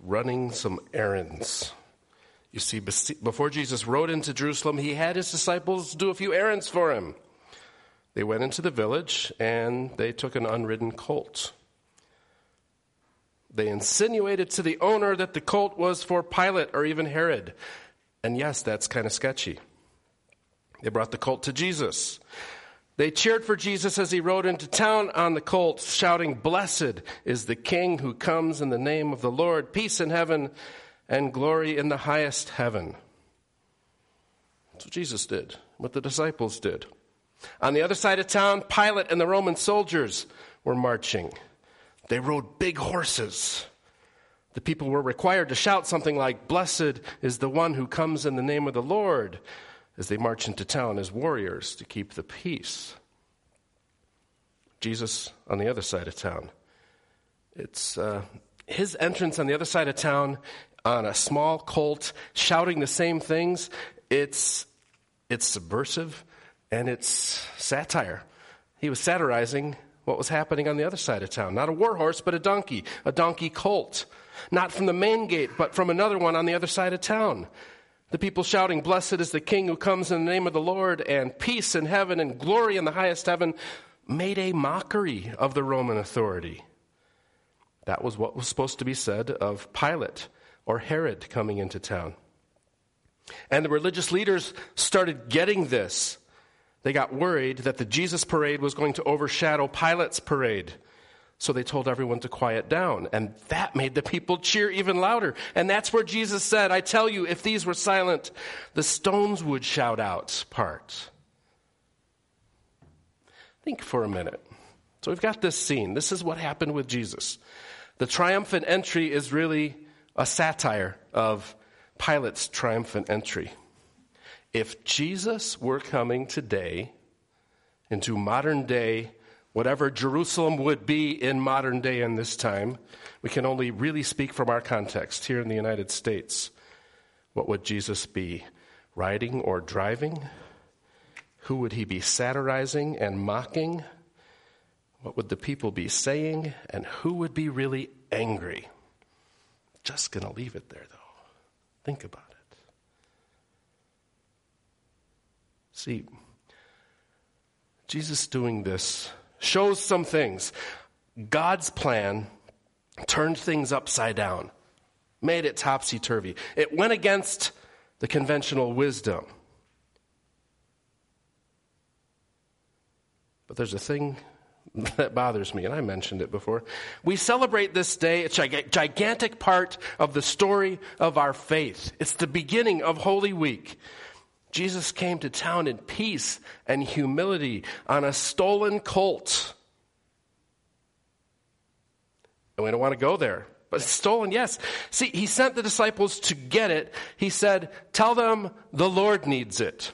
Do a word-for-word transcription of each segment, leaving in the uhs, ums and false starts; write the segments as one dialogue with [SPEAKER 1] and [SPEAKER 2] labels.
[SPEAKER 1] running some errands. You see, before Jesus rode into Jerusalem, he had his disciples do a few errands for him. They went into the village and they took an unridden colt. They insinuated to the owner that the colt was for Pilate or even Herod. And yes, that's kind of sketchy. They brought the colt to Jesus. They cheered for Jesus as he rode into town on the colt, shouting, "Blessed is the King who comes in the name of the Lord, peace in heaven and glory in the highest heaven." That's what Jesus did, what the disciples did. On the other side of town, Pilate and the Roman soldiers were marching. They rode big horses. The people were required to shout something like, "Blessed is the one who comes in the name of the Lord," as they march into town as warriors to keep the peace. Jesus on the other side of town. It's uh, his entrance on the other side of town on a small colt, shouting the same things. It's it's subversive and it's satire. He was satirizing what was happening on the other side of town. Not a war horse, but a donkey, a donkey colt. Not from the main gate, but from another one on the other side of town. The people shouting, "Blessed is the King who comes in the name of the Lord," and "peace in heaven and glory in the highest heaven," made a mockery of the Roman authority. That was what was supposed to be said of Pilate or Herod coming into town. And the religious leaders started getting this. They got worried that the Jesus parade was going to overshadow Pilate's parade. So they told everyone to quiet down, and that made the people cheer even louder. And that's where Jesus said, "I tell you, if these were silent, the stones would shout out part." Think for a minute. So we've got this scene. This is what happened with Jesus. The triumphant entry is really a satire of Pilate's triumphant entry. If Jesus were coming today into modern day, whatever Jerusalem would be in modern day in this time, we can only really speak from our context here in the United States. What would Jesus be? Riding or driving? Who would he be satirizing and mocking? What would the people be saying? And who would be really angry? Just going to leave it there, though. Think about it. See, Jesus doing this shows some things. God's plan turned things upside down, made it topsy-turvy. It went against the conventional wisdom. But there's a thing that bothers me, and I mentioned it before. We celebrate this day, it's a gigantic part of the story of our faith. It's the beginning of Holy Week. Jesus came to town in peace and humility on a stolen colt. And we don't want to go there. But it's stolen, yes. See, he sent the disciples to get it. He said, "Tell them the Lord needs it."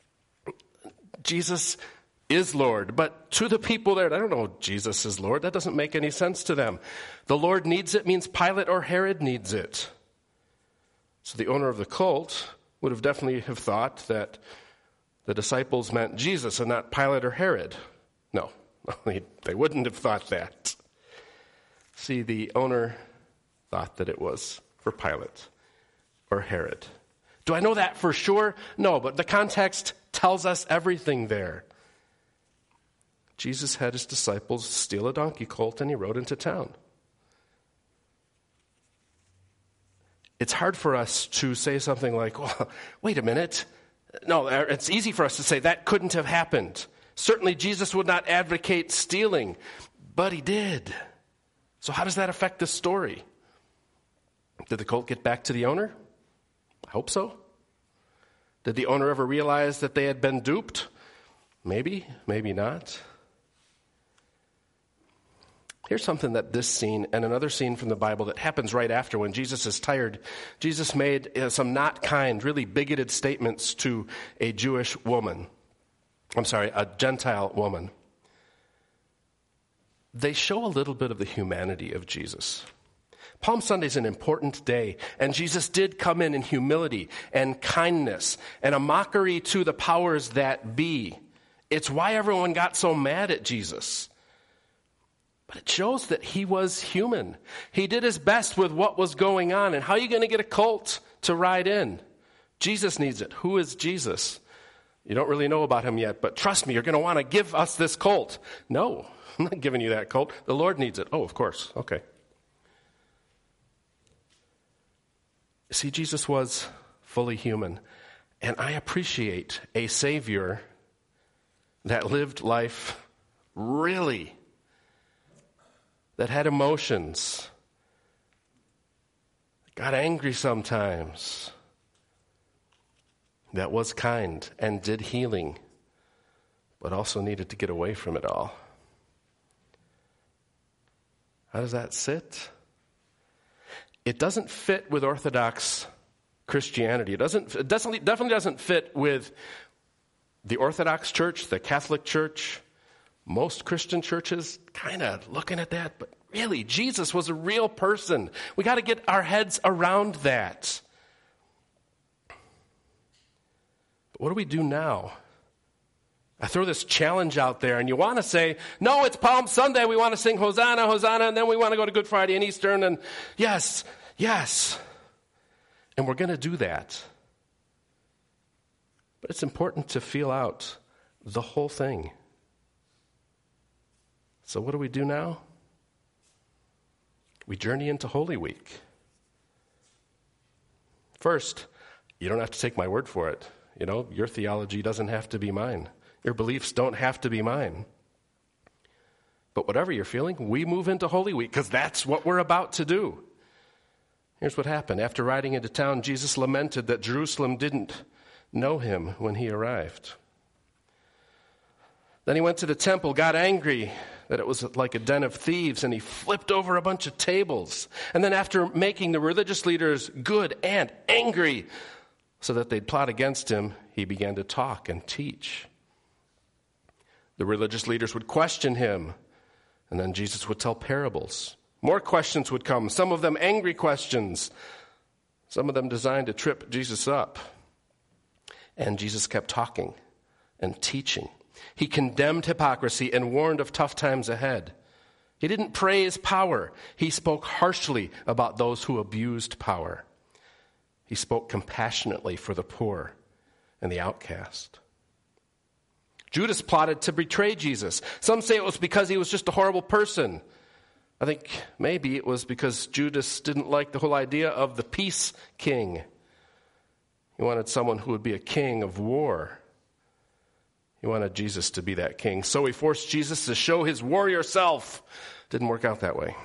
[SPEAKER 1] Jesus is Lord. But to the people there, I don't know Jesus is Lord. That doesn't make any sense to them. The Lord needs it means Pilate or Herod needs it. So the owner of the colt would have definitely have thought that the disciples meant Jesus and not Pilate or Herod. No, they wouldn't have thought that. See, the owner thought that it was for Pilate or Herod. Do I know that for sure? No, but the context tells us everything there. Jesus had his disciples steal a donkey colt and he rode into town. It's hard for us to say something like, "Well, wait a minute." No, it's easy for us to say that couldn't have happened. Certainly Jesus would not advocate stealing, but he did. So how does that affect the story? Did the colt get back to the owner? I hope so. Did the owner ever realize that they had been duped? Maybe, maybe not. Here's something that this scene and another scene from the Bible that happens right after when Jesus is tired. Jesus made uh, some not kind, really bigoted statements to a Jewish woman. I'm sorry, a Gentile woman. They show a little bit of the humanity of Jesus. Palm Sunday is an important day, and Jesus did come in in humility and kindness and a mockery to the powers that be. It's why everyone got so mad at Jesus. But it shows that he was human. He did his best with what was going on. And how are you going to get a cult to ride in? Jesus needs it. Who is Jesus? You don't really know about him yet, but trust me, you're going to want to give us this colt. No, I'm not giving you that colt. The Lord needs it. Oh, of course. Okay. See, Jesus was fully human. And I appreciate a Savior that lived life really, that had emotions, got angry sometimes, that was kind and did healing, but also needed to get away from it all. How does that sit? It doesn't fit with Orthodox Christianity. It doesn't. It doesn't, definitely doesn't fit with the Orthodox Church, the Catholic Church, most Christian churches. Kind of looking at that, but really, Jesus was a real person. We got to get our heads around that. But what do we do now? I throw this challenge out there, and you want to say, no, it's Palm Sunday. We want to sing Hosanna, Hosanna, and then we want to go to Good Friday and Easter, and yes, yes. And we're going to do that. But it's important to feel out the whole thing. So what do we do now? We journey into Holy Week. First, you don't have to take my word for it. You know, your theology doesn't have to be mine. Your beliefs don't have to be mine. But whatever you're feeling, we move into Holy Week because that's what we're about to do. Here's what happened. After riding into town, Jesus lamented that Jerusalem didn't know him when he arrived. Then he went to the temple, got angry that it was like a den of thieves, and he flipped over a bunch of tables. And then after making the religious leaders good and angry so that they'd plot against him, he began to talk and teach. The religious leaders would question him, and then Jesus would tell parables. More questions would come, some of them angry questions, some of them designed to trip Jesus up. And Jesus kept talking and teaching. He condemned hypocrisy and warned of tough times ahead. He didn't praise power. He spoke harshly about those who abused power. He spoke compassionately for the poor and the outcast. Judas plotted to betray Jesus. Some say it was because he was just a horrible person. I think maybe it was because Judas didn't like the whole idea of the peace king. He wanted someone who would be a king of war. He wanted Jesus to be that king. So he forced Jesus to show his warrior self. Didn't work out that way.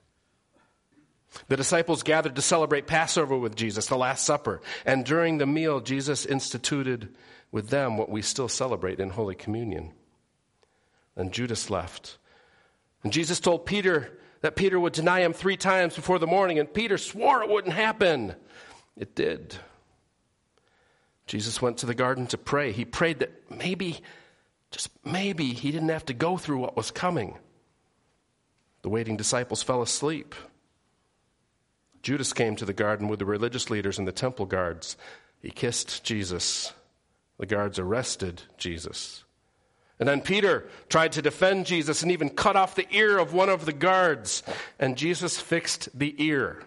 [SPEAKER 1] The disciples gathered to celebrate Passover with Jesus, the Last Supper. And during the meal, Jesus instituted with them what we still celebrate in Holy Communion. And Judas left. And Jesus told Peter that Peter would deny him three times before the morning, and Peter swore it wouldn't happen. It did. Jesus went to the garden to pray. He prayed that maybe, just maybe, he didn't have to go through what was coming. The waiting disciples fell asleep. Judas came to the garden with the religious leaders and the temple guards. He kissed Jesus. The guards arrested Jesus. And then Peter tried to defend Jesus and even cut off the ear of one of the guards. And Jesus fixed the ear.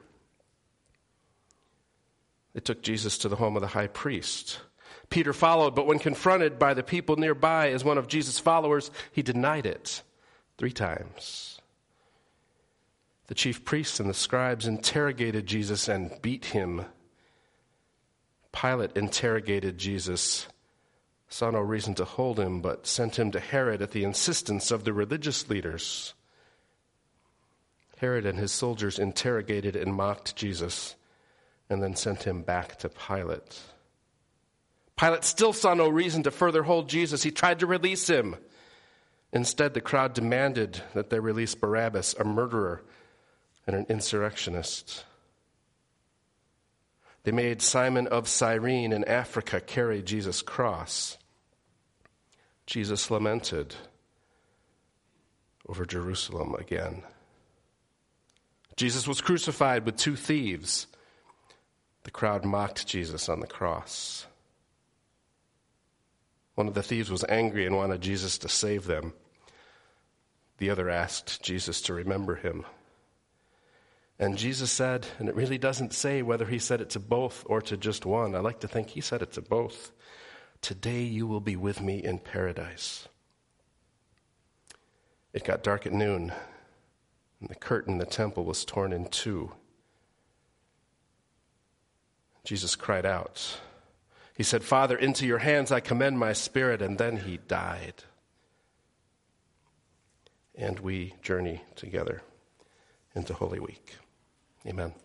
[SPEAKER 1] They took Jesus to the home of the high priest. Peter followed, but when confronted by the people nearby as one of Jesus' followers, he denied it three times. The chief priests and the scribes interrogated Jesus and beat him. Pilate interrogated Jesus, saw no reason to hold him, but sent him to Herod at the insistence of the religious leaders. Herod and his soldiers interrogated and mocked Jesus, and then sent him back to Pilate. Pilate still saw no reason to further hold Jesus. He tried to release him. Instead, the crowd demanded that they release Barabbas, a murderer and an insurrectionist. They made Simon of Cyrene in Africa carry Jesus' cross. Jesus lamented over Jerusalem again. Jesus was crucified with two thieves. The crowd mocked Jesus on the cross. One of the thieves was angry and wanted Jesus to save them. The other asked Jesus to remember him. And Jesus said, and it really doesn't say whether he said it to both or to just one. I like to think he said it to both. Today you will be with me in paradise. It got dark at noon, and the curtain in the temple was torn in two. Jesus cried out. He said, Father, into your hands I commend my spirit, and then he died. And we journey together into Holy Week. Amen.